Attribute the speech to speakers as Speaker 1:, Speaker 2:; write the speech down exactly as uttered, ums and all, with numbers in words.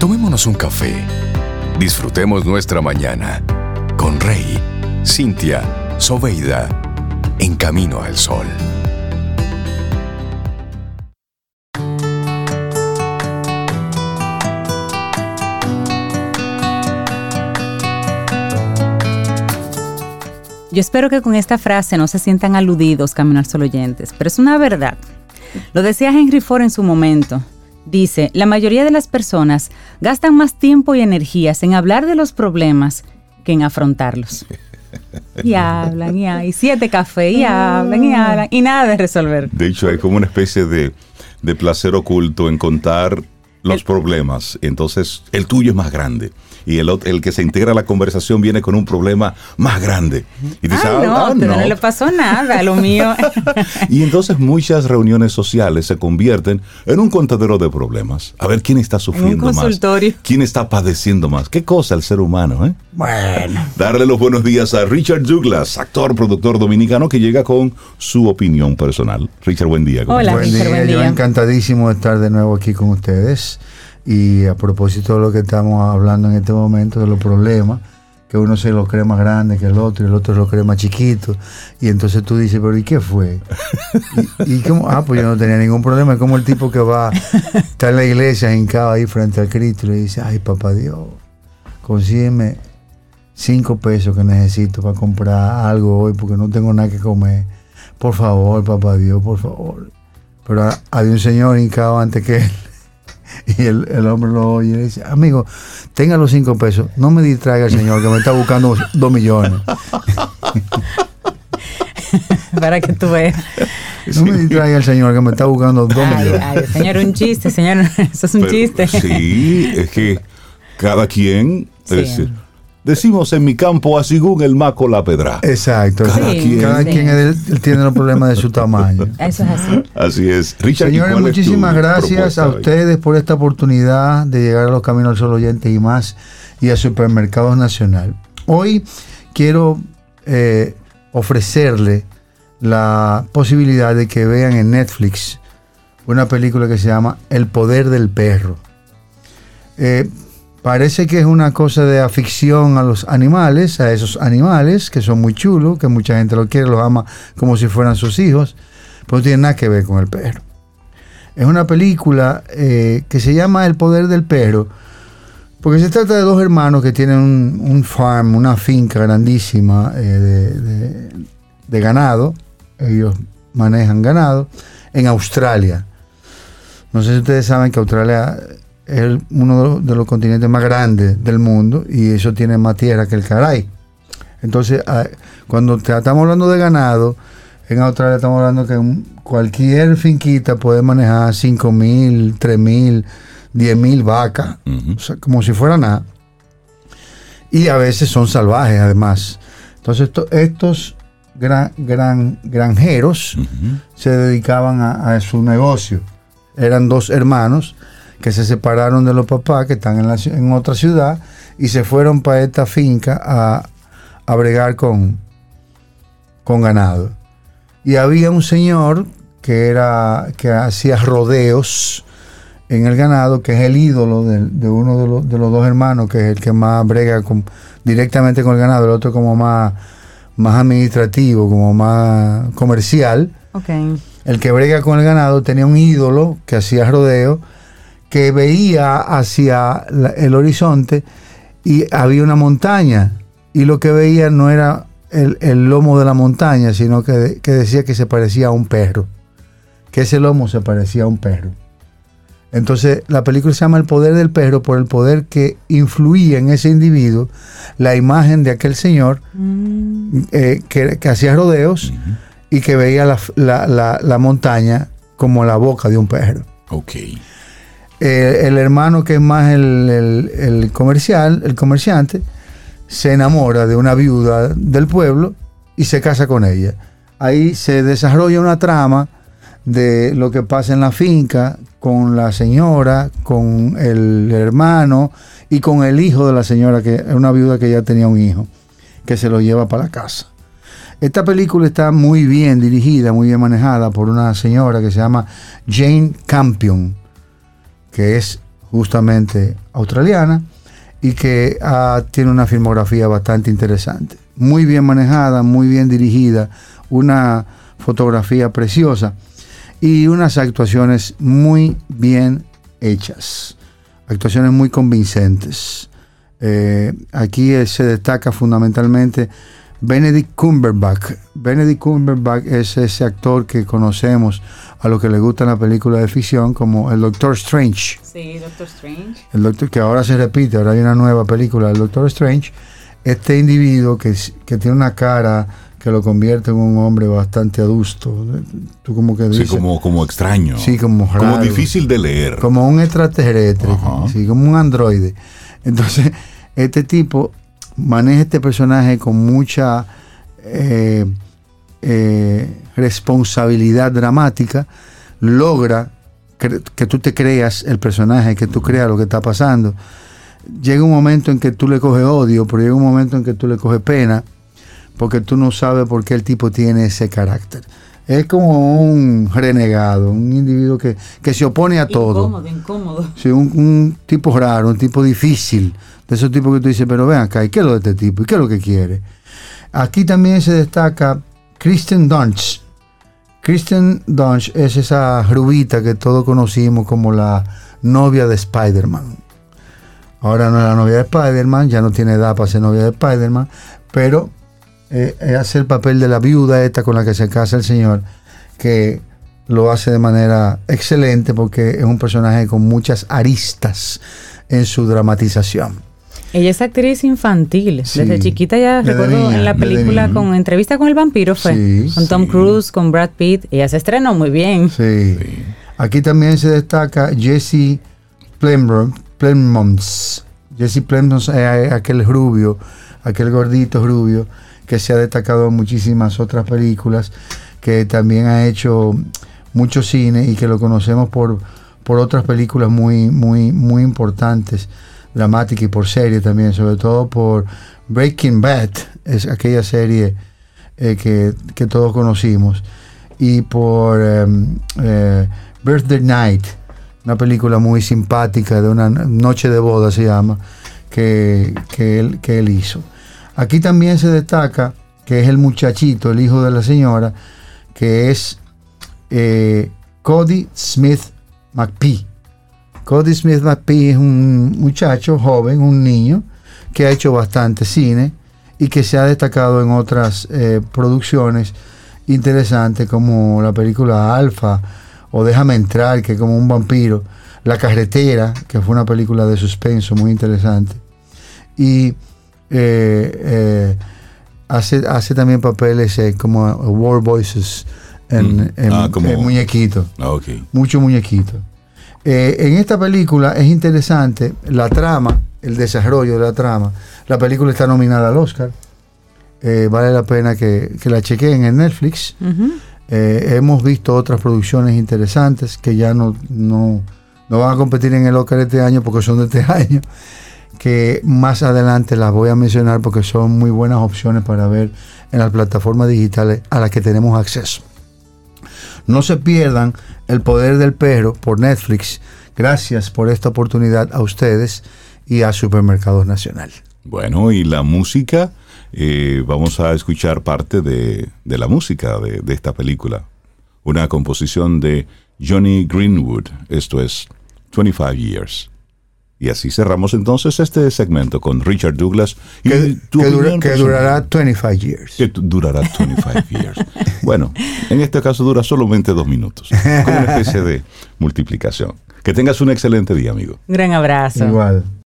Speaker 1: Tomémonos un café. Disfrutemos nuestra mañana con Rey, Cintia, Soveida, en Camino al Sol.
Speaker 2: Yo espero que con esta frase no se sientan aludidos, Camino al Sol oyentes, pero es una verdad. Lo decía Henry Ford en su momento. Dice, la mayoría de las personas gastan más tiempo y energías en hablar de los problemas que en afrontarlos. Y hablan, y hay siete cafés, y hablan, y hablan, y nada de resolver.
Speaker 3: De hecho, hay como una especie de, de placer oculto en contar los el, problemas. Entonces, el tuyo es más grande. Y el, el que se integra a la conversación viene con un problema más grande. Y dice,
Speaker 2: ah,
Speaker 3: ah,
Speaker 2: no,
Speaker 3: ah,
Speaker 2: no.
Speaker 3: no
Speaker 2: le pasó nada, lo mío.
Speaker 3: Y entonces muchas reuniones sociales se convierten en un contadero de problemas. A ver quién está sufriendo
Speaker 2: un consultorio.
Speaker 3: más. ¿Quién está padeciendo más? ¿Qué cosa el ser humano, eh?
Speaker 4: Bueno.
Speaker 3: Darle los buenos días a Richard Douglas, actor, productor dominicano, que llega con su opinión personal. Richard, buen día.
Speaker 2: Hola,
Speaker 4: buen
Speaker 2: Richard,
Speaker 4: día.
Speaker 2: buen día.
Speaker 4: Yo encantadísimo de estar de nuevo aquí con ustedes. Y a propósito de lo que estamos hablando en este momento, de los problemas, que uno se lo cree más grande que el otro y el otro lo cree más chiquito, y entonces tú dices, pero ¿y qué fue? y, y cómo, ah, pues yo no tenía ningún problema. Es como el tipo que va, está en la iglesia hincado ahí frente al Cristo y le dice, ay, papá Dios, consígueme cinco pesos que necesito para comprar algo hoy porque no tengo nada que comer. Por favor, papá Dios, por favor. Pero había un señor hincado antes que él. Y el, el hombre lo oye y le dice, amigo, tenga los cinco pesos, no me distraiga el señor que me está buscando dos millones.
Speaker 2: Para que tú veas.
Speaker 4: No me distraiga el señor que me está buscando dos
Speaker 2: ay,
Speaker 4: millones.
Speaker 2: Ay, señor, un chiste, señor, eso es un
Speaker 3: Pero,
Speaker 2: chiste.
Speaker 3: Sí, es que cada quien...
Speaker 2: Sí.
Speaker 3: Es, decimos en mi campo, así según el maco la pedra.
Speaker 4: Exacto.
Speaker 3: Cada
Speaker 2: sí,
Speaker 3: quien,
Speaker 4: cada
Speaker 2: sí.
Speaker 4: quien es, él tiene los problemas de su tamaño.
Speaker 2: Eso es así.
Speaker 3: Así es. Richard,
Speaker 4: Señores, muchísimas gracias a ustedes por esta oportunidad de llegar a los Caminos al Sol oyentes y más, y a Supermercados Nacional. Hoy quiero eh, ofrecerle la posibilidad de que vean en Netflix una película que se llama El Poder del Perro. Eh, Parece que es una cosa de afición a los animales, a esos animales que son muy chulos, que mucha gente los quiere, los ama como si fueran sus hijos, pero no tiene nada que ver con el perro. Es una película eh, que se llama El Poder del Perro, porque se trata de dos hermanos que tienen un, un farm, una finca grandísima eh, de, de, de ganado. Ellos manejan ganado en Australia. No sé si ustedes saben que Australia es uno de los, de los continentes más grandes del mundo y eso tiene más tierra que el caray. Entonces, cuando estamos hablando de ganado, en Australia estamos hablando que cualquier finquita puede manejar cinco mil, tres mil, diez mil vacas, uh-huh. O sea, como si fuera nada. Y a veces son salvajes, además. Entonces, esto, estos gran, gran, granjeros uh-huh. se dedicaban a, a su negocio. Eran dos hermanos que se separaron de los papás, que están en, la, en otra ciudad, y se fueron para esta finca a, a bregar con, con ganado. Y había un señor que era que hacía rodeos en el ganado, que es el ídolo de, de uno de los, de los dos hermanos, que es el que más brega con, directamente con el ganado, el otro como más, más administrativo, como más comercial.
Speaker 2: Okay.
Speaker 4: El que brega con el ganado tenía un ídolo que hacía rodeo, que veía hacia la, el horizonte y había una montaña, y lo que veía no era el, el lomo de la montaña, sino que, que decía que se parecía a un perro, que ese lomo se parecía a un perro. Entonces la película se llama El Poder del Perro, por el poder que influía en ese individuo la imagen de aquel señor mm. eh, que, que hacía rodeos uh-huh. y que veía la, la, la, la montaña como la boca de un perro.
Speaker 3: Okay.
Speaker 4: Eh, el hermano, que es más el, el, el comercial, el comerciante, se enamora de una viuda del pueblo y se casa con ella. Ahí se desarrolla una trama de lo que pasa en la finca con la señora, con el hermano y con el hijo de la señora, que es una viuda que ya tenía un hijo, que se lo lleva para la casa. Esta película está muy bien dirigida, muy bien manejada por una señora que se llama Jane Campion, que es justamente australiana, y que uh, tiene una filmografía bastante interesante. Muy bien manejada, muy bien dirigida, una fotografía preciosa y unas actuaciones muy bien hechas. Actuaciones muy convincentes. Eh, aquí eh, se destaca fundamentalmente Benedict Cumberbatch. Benedict Cumberbatch es ese actor que conocemos a los que le gustan las películas de ficción como el Doctor Strange.
Speaker 2: Sí, Doctor Strange.
Speaker 4: El doctor que ahora se repite, ahora hay una nueva película del Doctor Strange. Este individuo que, que tiene una cara que lo convierte en un hombre bastante adusto. Tú como que dices,
Speaker 3: sí, como, como extraño.
Speaker 4: Sí, como raro,
Speaker 3: como difícil de leer.
Speaker 4: Como un extraterrestre, sí, como un androide. Entonces, este tipo maneja este personaje con mucha eh, eh, responsabilidad dramática, logra que, que tú te creas el personaje, que tú creas lo que está pasando. Llega un momento en que tú le coges odio, pero llega un momento en que tú le coges pena, porque tú no sabes por qué el tipo tiene ese carácter. Es como un renegado, un individuo que, que se opone a todo.
Speaker 2: Incómodo, incómodo.
Speaker 4: Sí, un, un tipo raro, un tipo difícil. De esos tipos que tú dices, pero ven acá, ¿y qué es lo de este tipo? ¿Y qué es lo que quiere? Aquí también se destaca Kirsten Dunst. Kirsten Dunst es esa rubita que todos conocimos como la novia de Spider-Man. Ahora no es la novia de Spider-Man, ya no tiene edad para ser novia de Spider-Man, pero eh, hace el papel de la viuda esta con la que se casa el señor, que lo hace de manera excelente porque es un personaje con muchas aristas en su dramatización.
Speaker 2: Ella es actriz infantil, sí. Desde chiquita ya
Speaker 4: desde
Speaker 2: recuerdo
Speaker 4: niña,
Speaker 2: en la película con Entrevista con el Vampiro fue,
Speaker 4: sí,
Speaker 2: con Tom
Speaker 3: sí.
Speaker 2: Cruise, con Brad Pitt, ella se estrenó muy bien.
Speaker 4: Sí. sí. Aquí también se destaca Jesse Plemons. Jesse Plemons es aquel rubio, aquel gordito rubio que se ha destacado en muchísimas otras películas, que también ha hecho mucho cine y que lo conocemos por, por otras películas muy, muy, muy importantes, dramática y por serie también, sobre todo por Breaking Bad, es aquella serie eh, que, que todos conocimos, y por eh, eh, Birthday Night, una película muy simpática de una noche de boda se llama, que, que, él, que él hizo. Aquí también se destaca que es el muchachito, el hijo de la señora, que es eh, Cody Smith McPhee. Cody Smith McPhee es un muchacho joven, un niño, que ha hecho bastante cine y que se ha destacado en otras eh, producciones interesantes como la película Alpha o Déjame Entrar, que es como un vampiro, La Carretera, que fue una película de suspenso muy interesante, y eh, eh, hace, hace también papeles eh, como War Voices en, mm. en, ah, como... en muñequito,
Speaker 3: ah, okay.
Speaker 4: mucho muñequito. Eh, en esta película es interesante la trama, el desarrollo de la trama. La película está nominada al Oscar. Eh, vale la pena que, que la chequeen en Netflix. Uh-huh. Eh, hemos visto otras producciones interesantes que ya no, no, no van a competir en el Oscar este año porque son de este año, que más adelante las voy a mencionar porque son muy buenas opciones para ver en las plataformas digitales a las que tenemos acceso. No se pierdan El Poder del Perro por Netflix. Gracias por esta oportunidad a ustedes y a Supermercados Nacional.
Speaker 3: Bueno, y la música, eh, vamos a escuchar parte de, de la música de, de esta película. Una composición de Johnny Greenwood, esto es veinticinco Years. Y así cerramos entonces este segmento con Richard Douglas. Y
Speaker 4: que, que, dura, que durará veinticinco years.
Speaker 3: Que durará veinticinco years. Bueno, en este caso dura solamente dos minutos. Como una especie de multiplicación. Que tengas un excelente día, amigo.
Speaker 2: Un gran abrazo.
Speaker 4: Igual.